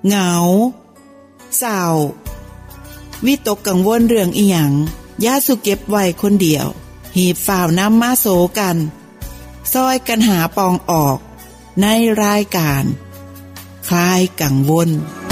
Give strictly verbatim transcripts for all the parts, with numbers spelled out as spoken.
เหงาเศร้าวิตกกังวลเรื่องอีหยังอย่าสุเก็บไว้คนเดียวหีบฝ่าวนำมาโสกันซอยกันหาปองออกในรายการคลายกังวล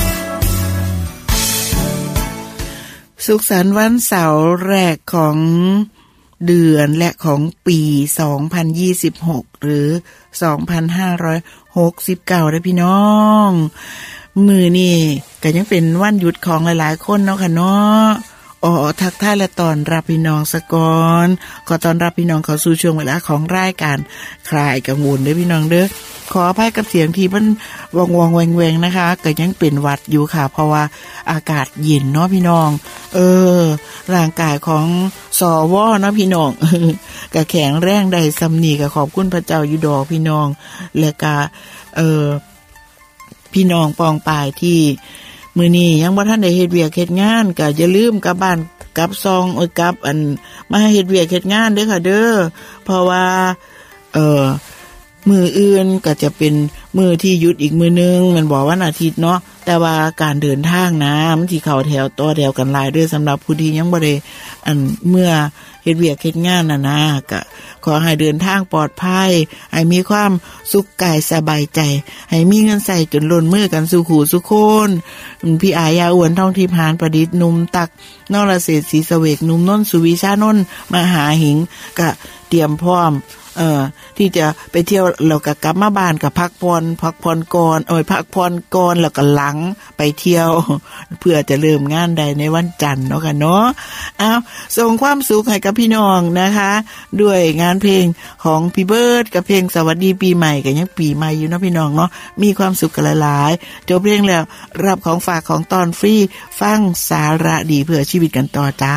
สุขสันต์วันเสาร์แรกของเดือนและของปีสองพันยี่สิบหกหรือสองพันห้าร้อยหกสิบเก้าเด้อพี่น้องมื้อนี้ก็ยังเป็นวันหยุดของหลายๆคนเนาะค่ะเนาะอ๋อทักทายและต้อนรับพี่น้องซะก่อนขอต้อนรับพี่น้องเข้าสู่ช่วงเวลาของรายการคลายกังวลเด้อพี่น้องเด้อขออภัยกับเสียงที่มันวงๆแวงๆนะคะก็ยังเป็นหวัดอยู่ค่ะเพราะว่าอากาศเย็นเนาะพี่น้องเออร่างกายของสวเนาะพี่น้องก็แข็งแรงได้ซำนี้ก็ขอบคุณพระเจ้าอยู่ดอกพี่น้องแล้วก็เออพี่น้องปองปายที่มื้อนี้ยังบ่ทันได้เฮ็ดเวียกเฮ็ดงานก็อย่าลืมกลับบ้านกลับซองเอ้ยกลับอันมาเฮ็ดเวียกเฮ็ดงานเด้อค่ะเด้อเพราะว่าเอ่อมื้ออื่นก็จะเป็นมื้อที่หยุดอีกมื้อนึงมันบอกวันอาทิตย์เนาะแต่ว่าการเดินทางนะมันสิเข้าแถวต่อแถวกันหลายเด้อสำหรับผู้ที่ยังบ่ได้อันเมื่อเฮ็ดเวียกเฮ็ดงานน่ะนะก็ขอให้เดินทางปลอดภัยให้มีความสุขกายสบายใจให้มีเงินใช้จนล้นมือกันสู่ขู่สู่คนพี่อายาอ้วนท่องทิพย์หานประดิษฐ์หนุ่มตักนรเศรษฐ์ศรีเสวกหนุ่มนนท์สุวิชานนท์มหาหิงก็เตรียมพร้อมเอ่อที่จะไปเที่ยวแล้วก็กลับมาบ้านก็พักผ่อนพักผ่อนก่อนเอ้ยพักผ่อนก่อนแล้วก็หลังไปเที่ยวเพื่อจะเริ่มงานใดในวันจันทร์เนาะค่ะเนาะอ้าวส่งความสุขให้กับพี่น้องนะคะด้วยงานเพลงของพี่เบิร์ดกับเพลงสวัสดีปีใหม่ก็ยังปีใหม่อยู่เนาะพี่น้องเนาะมีความสุขกันหลายๆจบเพลงแล้วรับของฝากของตอนฟรีฟังสาระดีเพื่อชีวิตกันต่อจ้า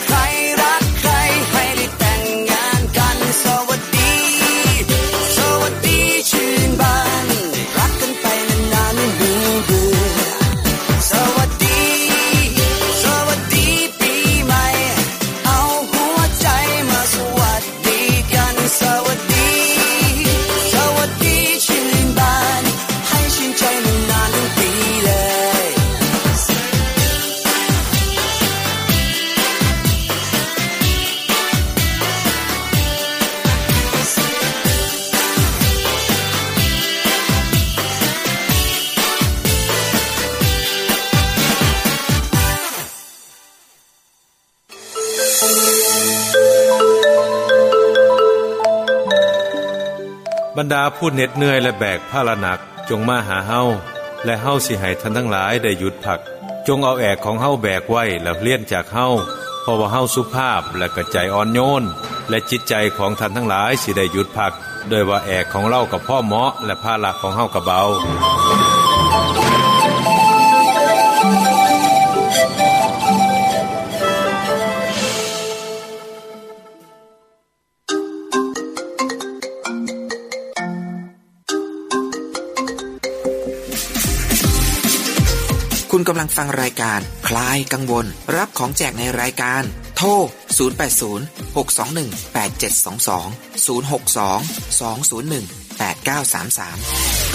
สวัสรรดาผู้เหน็ดเหนื่อยและแบกภาระหนักจงมาหาเฮาและเฮาสิให้ท่านทั้งหลายได้หยุดพักจงเอาแอกของเฮาแบกไว้แล้วเลี่ยนจากเฮาเพราะว่าเฮาสุภาพและกระใจอ่อนโยนและจิตใจของท่านทั้งหลายสิได้หยุดพักโดยว่าแอกของเรากับพ่อเหมาะและภาระของเฮากับเบาคุณกำลังฟังรายการคลายกังวลรับของแจกในรายการโทรศูนย์ แปด ศูนย์ หก สอง หนึ่ง แปด เจ็ด สอง สอง ศูนย์ หก สอง สอง ศูนย์ หนึ่ง แปด เก้า สาม สาม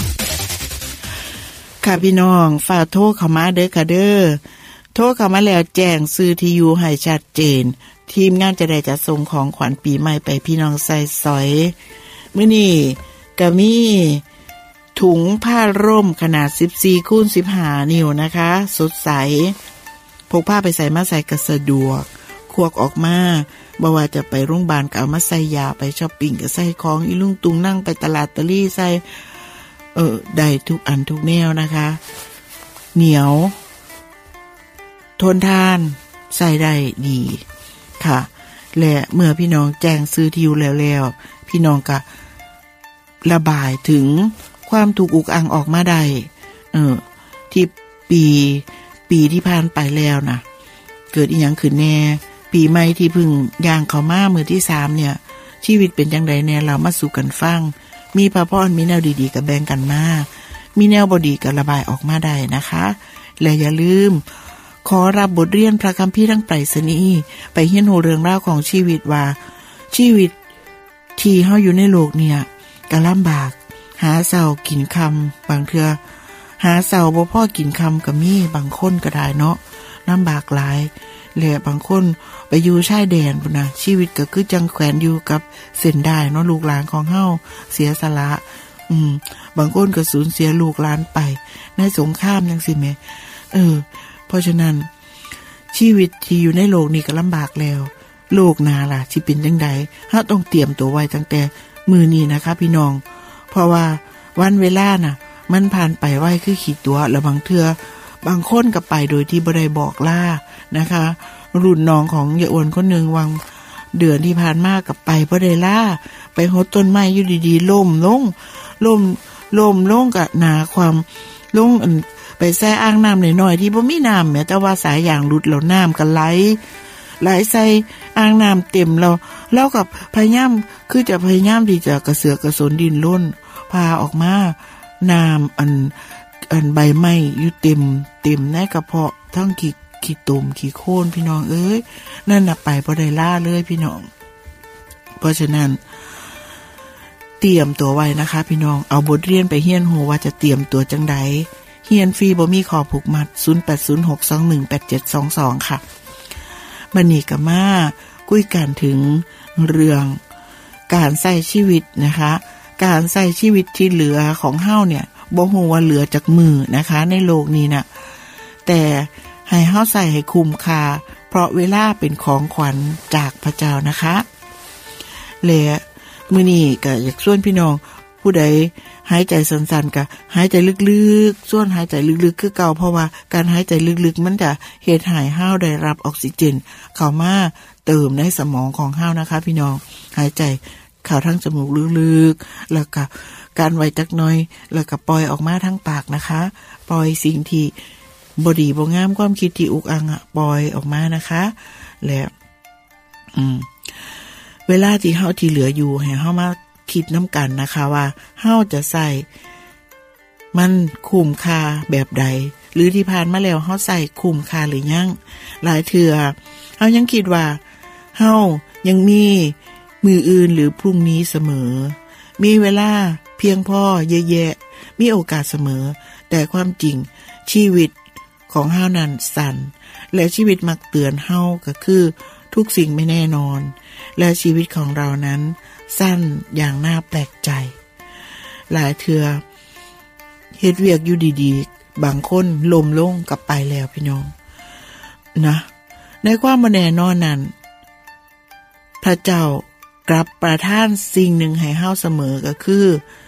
ค่ะพี่น้องฝากโทรเข้ามาเด้อค่ะเด้อโทรเข้ามาแล้วแจ้งชื่อที่อยู่ให้ชัดเจนทีมงานจะได้จัดส่งของขวัญปีใหม่ไปพี่น้องใส่สอยมื้อนี้ก็มีถุงผ้าร่มขนาด สิบสี่คูณสิบห้า นิ้วนะคะสดใสพกผ้าไปใส่มาใส่ก็สะดวกควักออกมาบ่ว่าจะไปโรงพยาบาลก็เอามาใส่ยาไปช้อปปิ้งก็ใส่ของอีลุงตุงนั่งไปตลาดตะลี่ใส่เออได้ทุกอันทุกแนวนะคะเหนียวทนทานใส่ได้ดีค่ะและเมื่อพี่น้องแจ้งซื้อที่อยู่แล้วๆพี่น้องก็ระบายถึงความถูกอุกอังออกมาได้เออที่ปีปีที่ผ่านไปแล้วนะเกิดอีหยังขึ้นแน่ปีใหม่ที่เพิ่งย่างเข้ามามื้อที่สามเนี่ยชีวิตเป็นจังไดแน่เรามาสู่กันฟังมีพระพรมีแนวดีๆก็แบ่งกันมามีแนวบ่ดีก็ระบายออกมาได้นะคะและอย่าลืมขอรับบทเรียนพระคัมภีร์ทั้งไตรสนีไปเรียนรู้เรื่องราวของชีวิตว่าชีวิตที่เฮาอยู่ในโลกเนี่ยก็ลำบากหาเช้ากินค่ำบางเทื่อหาเช้าบ่พอกินค่ำก็มีบางคนก็ได้เนาะลำบากหลายและบางคนไปอยู่ชายแดนพุ่นน่ะชีวิตก็คือจังแขวนอยู่กับเส้นได้เนาะลูกหลานของเฮาเสียสละอืมบางคนก็สูญเสียลูกหลานไปในสงครามจังซี่แหมเออเพราะฉะนั้นชีวิตที่อยู่ในโลกนี้ก็ลำบากแล้วโลกหน้าล่ะสิเป็นจังได๋เฮาต้องเตรียมตัวไว้ตั้งแต่มื้อนี้นะคะพี่น้องเพราะว่าวันเวลาน่ะมันผ่านไปไวคือขีดตัวแล้วบางเทื่อบางคนก็ไปโดยที่บ่ได้บอกลานะคะรุ่นน้องของยายอ้วนคนนึงวังเดือนที่ผ่านมาก็ไปบ่ได้ลาไปโหดต้นไม้อยู่ดีๆล่มลงล่มล่มลงก็หนาความลงไปแซ่อ่างน้ำน้อยๆที่บ่มีน้ำแม้แต่ว่าสายยางหลุดแล้วน้ำก็ไหลไหลใส่อ่างน้ำเต็มแล้วแล้วกับพยายามคือจะพยายามที่จะกระเสือกกระสนดินล้นพาออกมาน้ำอันอันใบไม้อยู่เต็มเต็มในกระเพาะทั้งขี้ขี้ตุ่มขี้โคลนพี่น้องเอ้ยนั่นน่ะไปบ่ได้ล่าเลยพี่น้องเพราะฉะนั้นเตรียมตัวไว้นะคะพี่น้องเอาบทเรียนไปเรียนรู้ว่าจะเตรียมตัวจังได๋เรียนฟรีบ่มีข้อผูกมัดศูนย์ แปด ศูนย์ หก สอง หนึ่ง แปด เจ็ด สอง สองค่ะบัดนี้ก็มาคุยกันถึงเรื่องการใช้ชีวิตนะคะการใช้ชีวิตที่เหลือของเฮาเนี่ยบ่ฮู้ว่าเหลือจากมือนะคะในโลกนี้น่ะแต่ให้เฮาใช้ให้คุ้มค่าเพราะเวลาเป็นของขวัญจากพระเจ้านะคะและมื้อนี้ก็อยากชวนพี่น้องผู้ใดหายใจสั้นๆก็หายใจลึกๆส่วนหายใจลึกๆคือเก่าเพราะว่าการหายใจลึกๆมันจะเฮ็ดให้เฮาได้รับออกซิเจนเข้ามาเติมในสมองของเฮานะคะพี่น้องหายใจเข้าทางจมูกลึกๆแล้วก็การไว้จักหน่อยแล้วก็ปล่อยออกมาทางปากนะคะปล่อยสิ่งที่บ่ดีบ่งามความคิดที่อุกอังอ่ะปล่อยออกมานะคะและอืมเวลาที่เฮาที่เหลืออยู่ให้เฮามาคิดน้ำกันนะคะว่าเฮาจะใส่มันคุ้มค่าแบบใดหรือที่ผ่านมาแล้วเฮาใส่คุ้มค่าหรือยังหลายเทื่อเฮายังคิดว่าเฮายังมีมื้ออื่นหรือพรุ่งนี้เสมอมีเวลาเพียงพอเยอะแยะมีโอกาสเสมอแต่ความจริงชีวิตของเฮานั้นสั้นและชีวิตมักเตือนเฮาก็คือทุกสิ่งไม่แน่นอนและชีวิตของเรานั้นสั้นอย่างน่าแปลกใจหลายเทื่อเฮ็ดเวียกอยู่ดีๆบางคนล้มลงกลับไปแล้วพี่น้องนะในความบ่แน่นอนนั้นพระเจ้ากลับประทานสิ่งหนึ่งให้เฮาเสมอก็คือ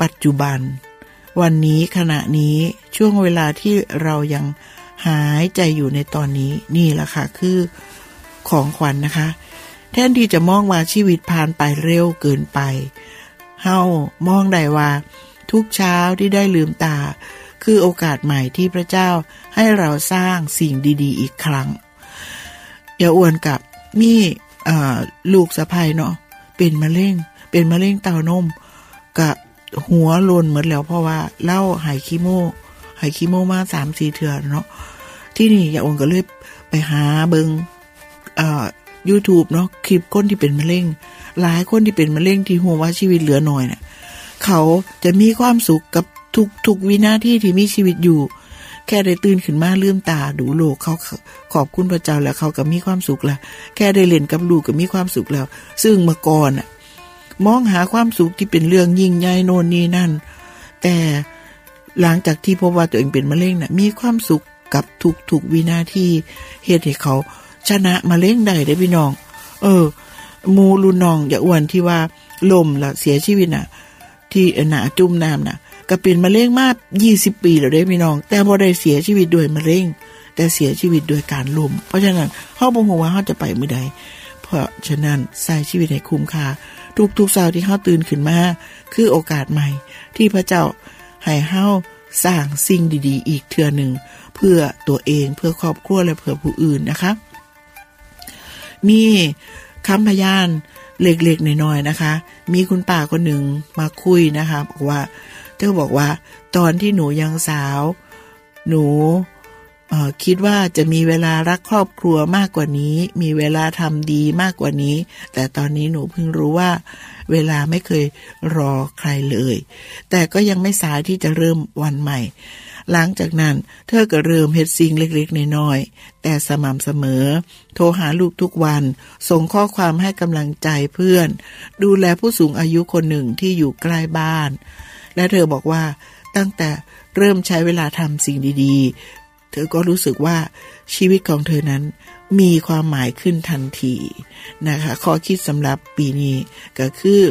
ปัจจุบันวันนี้ขณะนี้ช่วงเวลาที่เรายังหายใจอยู่ในตอนนี้นี่แหละค่ะคือของขวัญ นะคะแทนที่จะมองว่าชีวิตผ่านไปเร็วเกินไปเฮามองได้ว่าทุกเช้าที่ได้ลืมตาคือโอกาสใหม่ที่พระเจ้าให้เราสร้างสิ่งดีๆอีกครั้งอย่าอ้วนกับมีอ่าลูกสะใภ้เนาะเป็นมะเร็งเป็นมะเร็งเต้านมกะหัวโลนหมดแล้วเพราะว่าเล่าหายคีโมหายคีโมมา สามสี่ เทื่อเนาะที่นี่อย่าอ้วนก็เลยไปหาเบิ่งอ่า YouTube เนาะคลิปคนที่เป็นมะเร็งหลายคนที่เป็นมะเร็งที่หัวว่าชีวิตเหลือน้อยเนี่ยเขาจะมีความสุขกับทุกทุกวินาทีที่มีชีวิตอยู่แค่ได้ตื่นขึ้นมาลืมตาดูโลกเขาขอบคุณพระเจ้าแล้วเขาก็มีความสุขแล้วแค่ได้เล่นกับลูกก็มีความสุขแล้วซึ่งเมื่อก่อนน่ะมองหาความสุขที่เป็นเรื่องยิ่งใหญ่โน่นนี่นั่นแต่หลังจากที่พบว่าตัวเองเป็นมะเร็งน่ะมีความสุขกับทุกๆวินาทีเฮ็ดให้เขาชนะมะเร็งได้ได้พี่น้องเออหมู่รุ่นน้องอย่าอ้วนที่ว่าล้มแล้วเสียชีวิตน่ะที่หน้าจุ่มน้ำน่ะก็เป็นมะเร็งมายี่สิบปีแล้วเด้พี่น้องแต่บ่ได้เสียชีวิตด้วยมะเร็งแต่เสียชีวิตด้วยการล้มเพราะฉะนั้นเฮาบ่ฮู้ว่าเฮาจะไปมื้อใดเพราะฉะนั้นใช้ชีวิตให้คุ้มค่าทุกๆเช้าที่เฮาตื่นขึ้นมาคือโอกาสใหม่ที่พระเจ้าให้เฮาสร้างสิ่งดีๆอีกเทื่อนึงเพื่อตัวเองเพื่อครอบครัวและเพื่อผู้อื่นนะคะมีคำพยานเล็กๆน้อยๆนะคะมีคุณป้าคนหนึ่งมาคุยนะคะบอกว่าเธอบอกว่าตอนที่หนูยังสาวหนูเอ่อคิดว่าจะมีเวลารักครอบครัวมากกว่านี้มีเวลาทำดีมากกว่านี้แต่ตอนนี้หนูเพิ่งรู้ว่าเวลาไม่เคยรอใครเลยแต่ก็ยังไม่สายที่จะเริ่มวันใหม่หลังจากนั้นเธอก็เริ่มเฮ็ดสิ่งเล็กๆน้อยๆแต่สม่ำเสมอโทรหาลูกทุกวันส่งข้อความให้กำลังใจเพื่อนดูแลผู้สูงอายุคนหนึ่งที่อยู่ใกล้บ้านและเธอบอกว่าตั้งแต่เริ่มใช้เวลาทำสิ่งดีๆเธอก็รู้สึกว่าชีวิตของเธอนั้นมีความหมายขึ้นทันทีนะคะข้อคิดสำหรับปีนี้ก็คือ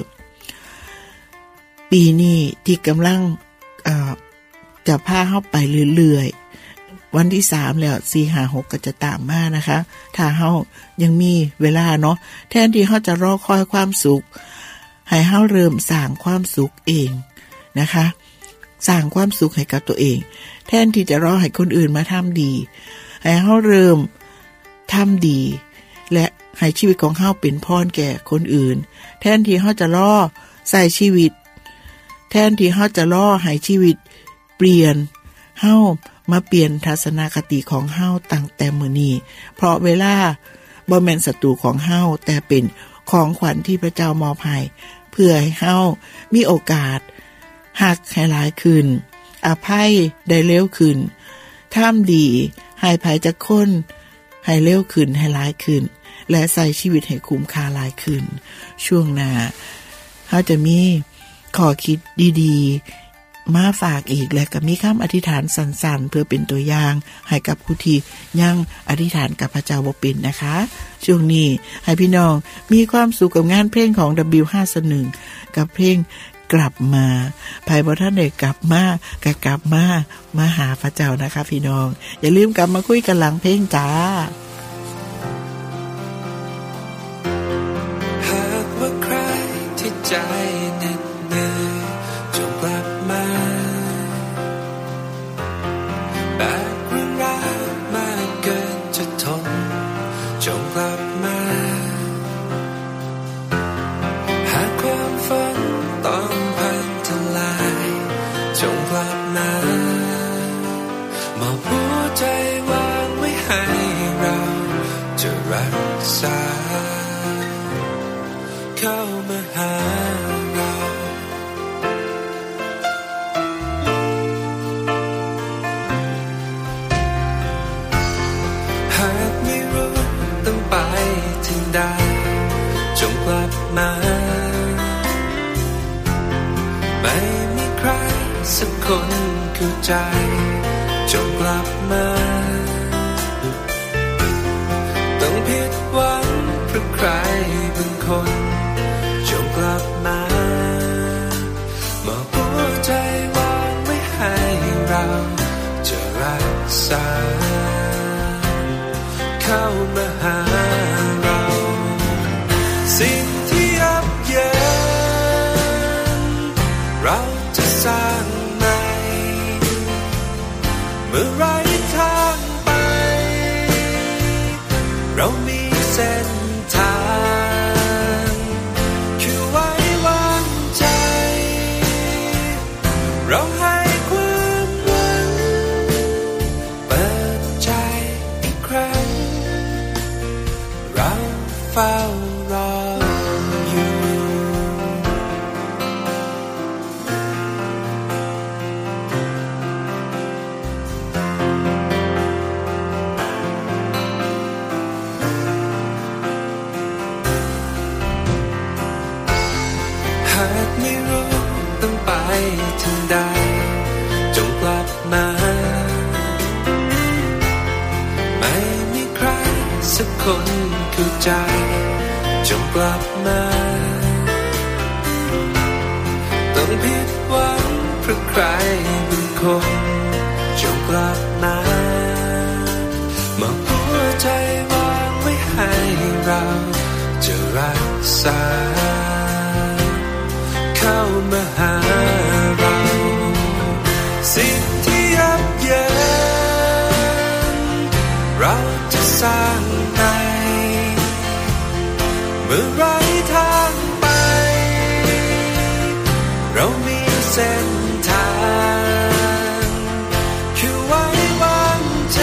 ปีนี้ที่กำลังเอ่อจะพาเข้าไปเรื่อยๆวันที่สามแล้วสี่ ห้า หกก็จะตามมานะคะถ้าเฮายังมีเวลาเนาะแทนที่เฮาจะรอคอยความสุขให้เฮาเริ่มสร้างความสุขเองนะคะสร้างความสุขให้กับตัวเองแทนที่จะรอให้คนอื่นมาทำดีให้เฮาเริ่มทำดีและให้ชีวิตของเฮาเป็นพรแก่คนอื่นแทนที่เฮาจะรอใส่ชีวิตแทนที่เฮาจะรอให้ชีวิตเปลี่ยนเฮามาเปลี่ยนทัศนคติของเฮาตั้งแต่มื้อนี้เพราะเวลาบ่แม่นศัตรูของเฮาแต่เป็นของขวัญที่พระเจ้ามอบให้เพื่อให้เฮามีโอกาสฮักให้หลายขึ้นอภัยได้เร็วขึ้นทำดีให้ภัยจากคนให้เร็วขึ้นให้หลายขึ้นและใส่ชีวิตให้คุ้มค่าหลายขึ้นช่วงหน้าเฮาจะมีข้อคิดดีๆมาฝากอีกและก็มีคำอธิษฐานสั้นๆเพื่อเป็นตัวอย่างให้กับผู้ที่ยังอธิษฐานกับพระเจ้าบ่เป็นนะคะช่วงนี้ให้พี่น้องมีความสุขกับงานเพลงของ ดับเบิลยู ห้าสิบเอ็ด กับเพลงกลับมาภายบ่ทันได้กลับมาก็กลับมามาหาพระเจ้านะคะพี่น้องอย่าลืมกลับมาคุยกันหลังเพลงจ้าหากว่าใครที่ใจเหน็ดเหนื่อยจงกลับมาแบกเรื่องราวมากเกินจะทนจงกลับมาหากความฝันต้องพังทลายจงกลับมามอบหัวใจวางไว้ให้เราจะรักษาเข้ามาหาเราหากไม่รู้ต้องไปถึงใดจงกลับมาไม่มีใครสักคนเข้าใจจงกลับมาต้องผิดหวังเพราะใครบางคนจงกลับมาบอกหัวจะรักษาเข้ามาหาเราสิ่งที่ยับเยินเราจะสร้างใหม่เมื่อไร้ทางไปเรามีเส้นทางคือไว้วางใจเราให้ความหวังเปิดใจอีกครั้งเราเฝ้ารออยู่หากไม่รู้ต้องไปทางใดจงกลับมาไม่มีใครสักคนเข้าใจจงกลับมาต้องผิดหวังเพราะใครบางคนจงกลับมามาหัวใจวางไว้ให้เราจะรักษาเข้ามาหาเราสิ่งที่ยับเยินเราจะสร้างใหม่เมื่อไร้ทางไปเรามีเส้นทางคือไว้วางใจ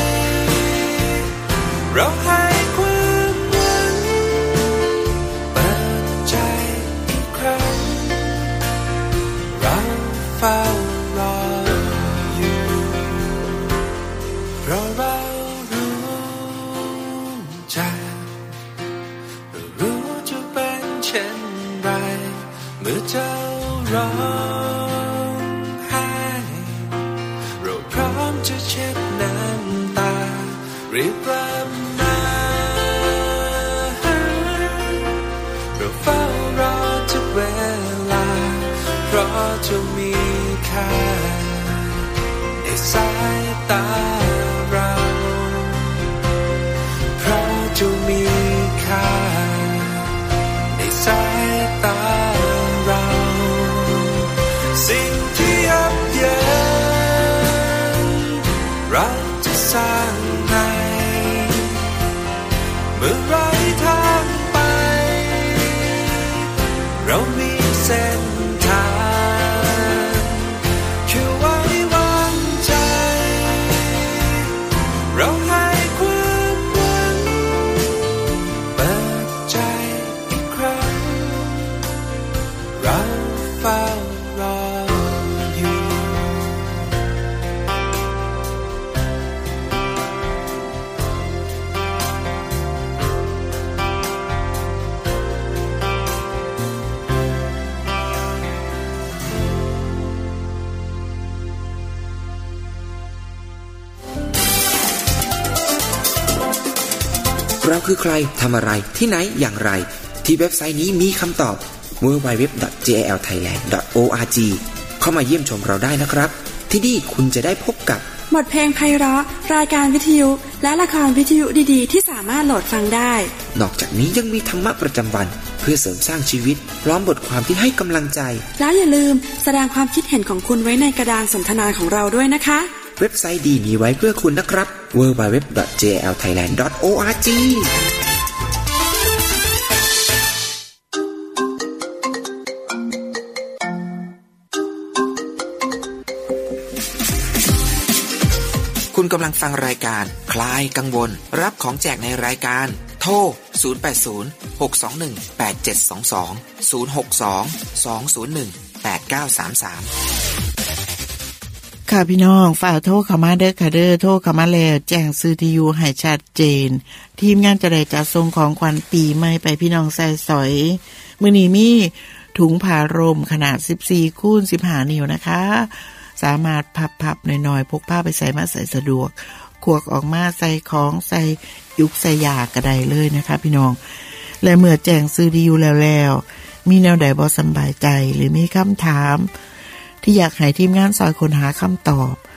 เราให้ความหวังเปิดใจอีกครั้งเราเฝ้ารออยู่เพราะเรารู้ใจรู้จะเป็นเช่นไรเมื่อเจ้าร้องไห้เราพร้อมจะเช็ดน้ำตารีบกลับมาเราเฝ้ารอทุกเวลาเพราะจะมีค่าในสายตาเราเพราะจะมีค่าในสายตาเราสิ่งที่ยับเยินเราจะสร้างใหม่เมื่อไร้ทางไปเรามีเส้นทางคือไว้วางใจเราให้ความหวังเปิดใจอีกครั้งเราเฝ้ารออยู่เราคือใครทำอะไรที่ไหนอย่างไรที่เว็บไซต์นี้มีคำตอบ ดับเบิลยู ดับเบิลยู ดับเบิลยู ดอท เจ แอล ไทยแลนด์ ดอท โอ อาร์ จี เข้ามาเยี่ยมชมเราได้นะครับที่นี่คุณจะได้พบกับบทเพลงไพเราะรายการวิทยุและละครวิทยุดีๆที่สามารถโหลดฟังได้นอกจากนี้ยังมีธรรมะประจำวันเพื่อเสริมสร้างชีวิตพร้อมบทความที่ให้กำลังใจแล้วอย่าลืมแสดงความคิดเห็นของคุณไว้ในกระดานสนทนาของเราด้วยนะคะเว็บไซต์ดีมีไว้เพื่อคุณนะครับ ดับเบิลยู ดับเบิลยู ดับเบิลยู ดอท เจ แอล ไทยแลนด์ ดอท โอ อาร์ จีคุณกำลังฟังรายการคลายกังวลรับของแจกในรายการโทรศูนย์ แปด ศูนย์ หก สอง หนึ่ง แปด เจ็ด สอง สอง ศูนย์ หก สอง สอง ศูนย์ หนึ่ง แปด เก้า สาม สามค่ะพี่น้องฝากโทรเข้ามาเด้อค่ะเด้อโทรเข้ามาแล้วแจ้งซื้อที่อยู่ให้ชัดเจนทีมงานจะได้จัดส่งของขวัญปีใหม่ไปพี่น้องใส่สอยมื้อนี้มีถุงผ้าร่มขนาดสิบสี่คูณสิบห้านิ้วนะคะสามารถพับๆหน่อยๆพกพาไปใส่มาใส่สะดวกขวกออกมาใส่ของใส่ยุกใส่ยาก็ได้เลยนะคะพี่น้องและเมื่อแจ้งซื้อที่อยู่แล้วๆมีแนวใดบ่สบายใจหรือมีคำถามที่อยากให้ทีมงานซอยค้นหาคำตอบก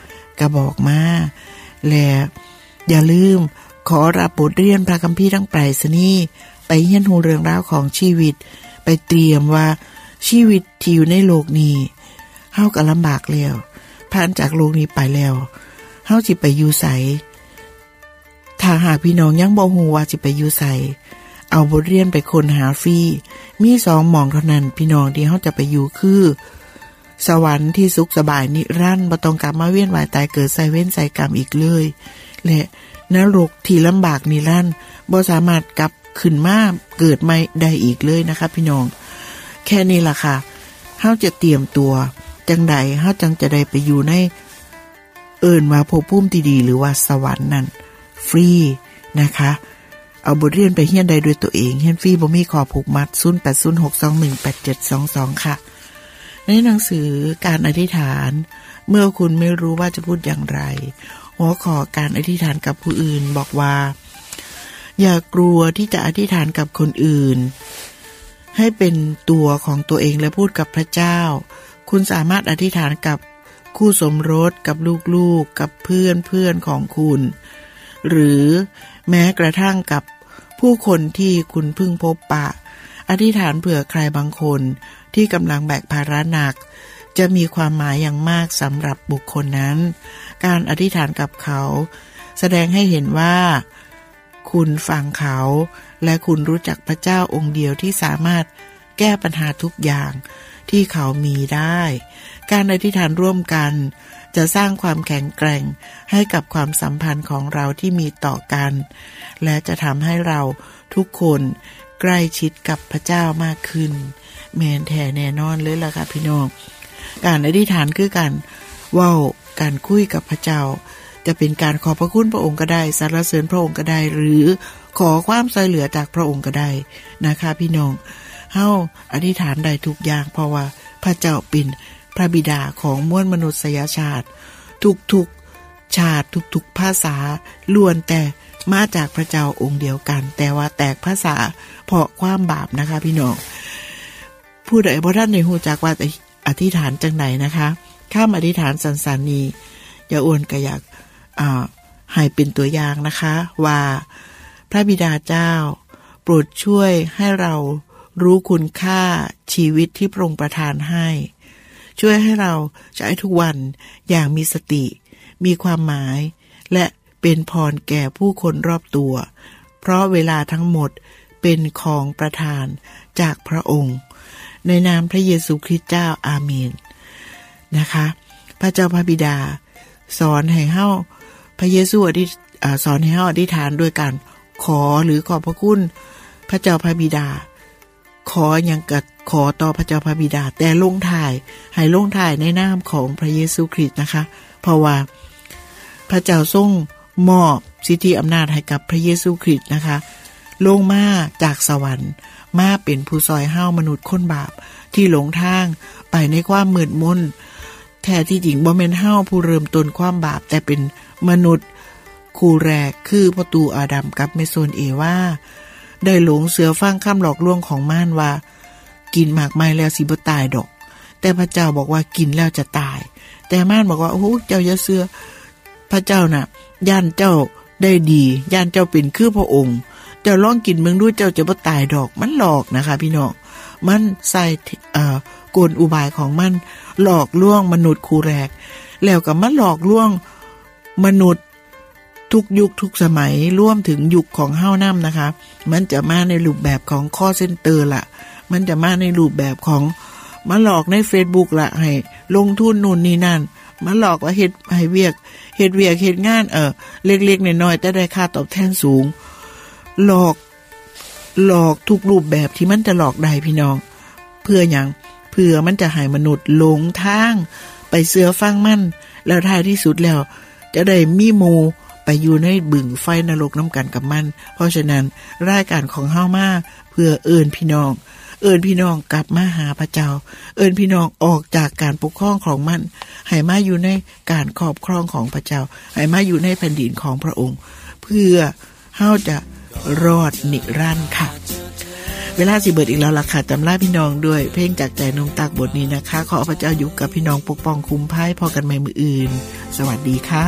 ก็บอกมาและอย่าลืมขอรับบทเรียนพระคัมภีร์ทั้งไปรษณีย์ไปเรียนรู้เรื่องราวของชีวิตไปเตรียมว่าชีวิตที่อยู่ในโลกนี้เฮาก็ลำบากแล้วผ่านจากโลกนี้ไปแล้วเฮาสิไปอยู่ไสถ้าหากพี่น้องยังบ่ฮู้ว่าสิไปอยู่ไสเอาบทเรียนไปค้นหาฟรีมีสองหม่องเท่านั้นพี่น้องที่เฮาจะไปอยู่คือสวรรค์ที่สุขสบายนิรันดร์บ่ต้องกลับมาเวียนว่ายตายเกิดใส่เวรใส่กรรมอีกเลยและนรกที่ลำบากนิรันดร์บ่สามารถกลับขึ้นมาเกิดใหม่ได้อีกเลยนะคะพี่น้องแค่นี้ล่ะค่ะเฮาจะเตรียมตัวจังใดเฮาจังจะได้ไปอยู่ในเอิ้นว่าภพภูมิที่ดีหรือว่าสวรรค์นั่นฟรีนะคะเอาบทเรียนไปเรียนได้ด้วยตัวเองเรียนฟรีบ่มีข้อผูกมัดศูนย์ แปด ศูนย์ หก สอง หนึ่ง แปด เจ็ด สอง สองค่ะในหนังสือการอธิษฐานเมื่อคุณไม่รู้ว่าจะพูดอย่างไรหัวข้อการอธิษฐานกับผู้อื่นบอกว่าอย่ากลัวที่จะอธิษฐานกับคนอื่นให้เป็นตัวของตัวเองและพูดกับพระเจ้าคุณสามารถอธิษฐานกับคู่สมรสกับลูกๆกับเพื่อนเพื่อนของคุณหรือแม้กระทั่งกับผู้คนที่คุณเพิ่งพบปะอธิษฐานเผื่อใครบางคนที่กำลังแบกภาระหนักจะมีความหมายอย่างมากสำหรับบุคคลนั้นการอธิษฐานกับเขาแสดงให้เห็นว่าคุณฟังเขาและคุณรู้จักพระเจ้าองค์เดียวที่สามารถแก้ปัญหาทุกอย่างที่เขามีได้การอธิษฐานร่วมกันจะสร้างความแข็งแกร่งให้กับความสัมพันธ์ของเราที่มีต่อกันและจะทำให้เราทุกคนใกล้ชิดกับพระเจ้ามากขึ้นแม่นแท้แน่นอนเลยล่ะค่ะพี่น้องการอธิษฐานคือการเว้าการคุยกับพระเจ้าจะเป็นการขอบพระคุณพระองค์ก็ได้สรรเสริญพระองค์ก็ได้หรือขอความช่วยเหลือจากพระองค์ก็ได้นะคะพี่น้องเฮาอธิษฐานได้ทุกอย่างเพราะว่าพระเจ้าเป็นพระบิดาของมวลมนุษยชาติทุกๆชาติทุกๆภาษาล้วนแต่มาจากพระเจ้าองค์เดียวกันแต่ว่าแตกภาษาเพราะความบาปนะคะพี่น้องผู้ใดบ่ทันได้ฮู้จักว่าอธิษฐานจังไดนะคะข้ามอธิษฐานสันๆนี้อย่าอ้วนก็อยากอ่าให้เป็นตัวอย่างนะคะว่าพระบิดาเจ้าโปรดช่วยให้เรารู้คุณค่าชีวิตที่พระองค์ประทานให้ช่วยให้เราใช้ทุกวันอย่างมีสติมีความหมายและเป็นพรแก่ผู้คนรอบตัวเพราะเวลาทั้งหมดเป็นของประทานจากพระองค์ในนามพระเยซูคริสต์เจ้าอาเมนนะคะพระเจ้าพระบิดาสอนให้เฮาพระเยซูอธิสอนให้เฮาอธิษฐานด้วยการขอหรือขอบพระคุณพระเจ้าพระบิดาขออย่างกับขอต่อพระเจ้าพระบิดาแต่ลงท้ายให้ลงท้ายในนามของพระเยซูคริสต์นะคะเพราะว่าพระเจ้าทรงมอบสิทธิอำนาจให้กับพระเยซูคริสต์นะคะลงมาจากสวรรค์มาเป็นผู้ซอยเฮามนุษย์คนบาปที่หลงทางไปในความมืดมนแท้ที่จริงบ่แม่นเฮาผู้เริ่มต้นความบาปแต่เป็นมนุษย์คู่แรกคือพ่อตู่อาดัมกับแม่โซนเอวาได้หลงเสือฟังคำหลอกลวงของม่านว่ากินหมากไม้แล้วสิบ่ตายดอกแต่พระเจ้าบอกว่ากินแล้วจะตายแต่ม่านบอกว่าโอ้โหเจ้าอย่าเสือพระเจ้าน่ะย่านเจ้าได้ดีย่านเจ้าเป็นคือพระองค์เจ้าลองกินเบิ่งดูเจ้าจะบ่ตายดอกมันหลอกนะคะพี่น้องมันใส่เอ่อกลอุบายของมันหลอกลวงมนุษย์คู่แรกแล้วก็มันหลอกลวงมนุษย์ทุกยุคทุกสมัยร่วมถึงยุคของเฮานำนะคะมันจะมาในรูปแบบของคอลเซ็นเตอร์ล่ะมันจะมาในรูปแบบของมาหลอกใน Facebook ล่ะให้ลงทุนนู่นนี่นั่นมาหลอกว่าเฮ็ดให้เวียกเฮ็ดเวียกเฮ็ดงานเออเล็กๆน้อยๆแต่ได้ค่าตอบแทนสูงหลอกหลอกทุกรูปแบบที่มันจะหลอกได้พี่น้องเพื่อหยังเพื่อมันจะให้มนุษย์หลงทางไปเสือฟังมันแล้วท้ายที่สุดแล้วจะได้มีหมู่ไปอยู่ในบึงไฟนรกน้ำกันกับมันเพราะฉะนั้นรายการของเฮามาเพื่อเอิ้นพี่น้องเอิ้นพี่น้องกลับมาหาพระเจ้าเอิ้นพี่น้องออกจากการปกครองของมันให้มาอยู่ในการครอบครองของพระเจ้าให้มาอยู่ในแผ่นดินของพระองค์เพื่อเฮาจะรอดนิรันดร์ค่ะเวลาสิเบิดอีกแล้วล่ะค่ะจำลาพี่น้องด้วยเพลงจากใจนุ่มตากบทนี้นะคะขอพระเจ้าอยู่กับพี่น้องปกป้องคุ้มภัยพอกันใหม่มื้ออื่นสวัสดีค่ะ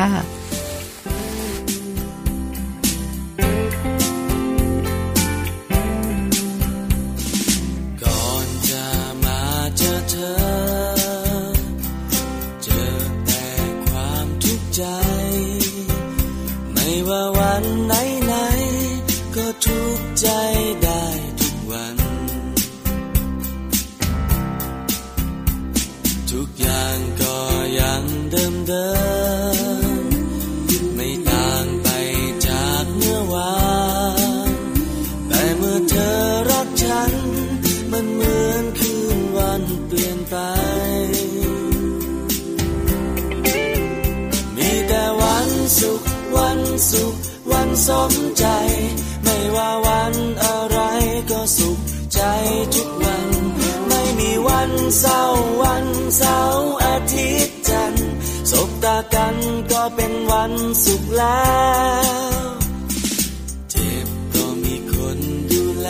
สมใจไม่ว่าวันอะไรก็สุขใจทุกวันไม่มีวันเศร้าวันเสาร์อาทิตย์จันทร์สบตากันก็เป็นวันสุขแล้วเจ็บก็มีคนดูแล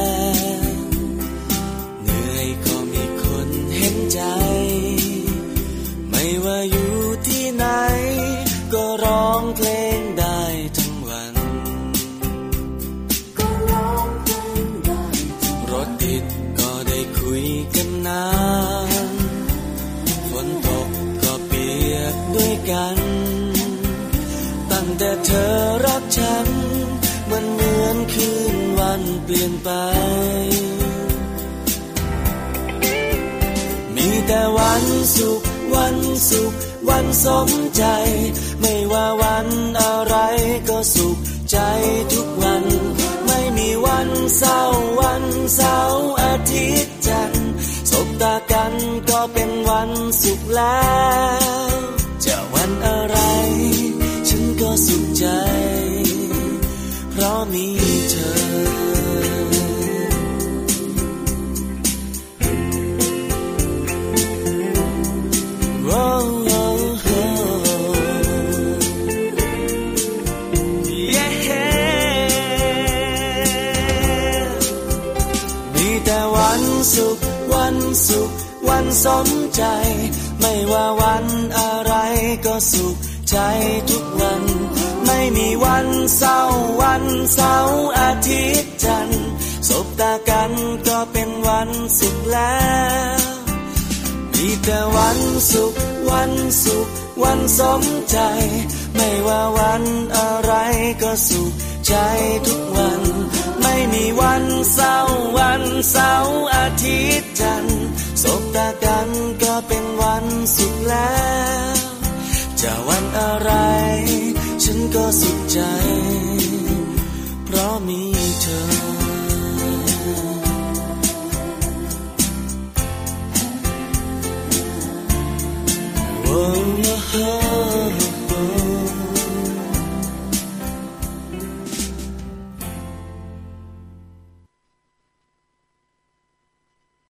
เหนื่อยก็มีคนเห็นใจไม่ว่าอยู่ที่ไหนก็ร้องเพลงได้ฝนตกก็เปียกด้วยกันตั้งแต่เธอรักฉันมันเหมือนคืนวันเปลี่ยนไปมีแต่วันสุขวันสุขวันสมใจไม่ว่าวันอะไรก็สุขใจทุกวันไม่มีวันเศร้าวันเสาร์อาทิตย์จันทร์สบตากันก็เป็นวันสุขแล้วจะวันอะไรฉันก็สุขใจเพราะมีเธอโอ้โอ้โอ้เย้มีแต่วันสุขวันสุขวันสมใจไม่ว่าวันอะไรก็สุขใจทุกวันไม่มีวันเศร้าวันเสาร์อาทิตย์จันทร์สบตากันก็เป็นวันสุขแล้วมีแต่วันสุขวันสุขวันสมใจไม่ว่าวันอะไรก็สุขใจทุกวันไม่มีวันเศร้าวันเสาร์อาทิตย์จันทร์สบตากันก็เป็นวันสุขแล้วจะวันอะไรฉันก็สุขใจเพราะมีเธอโอ้โห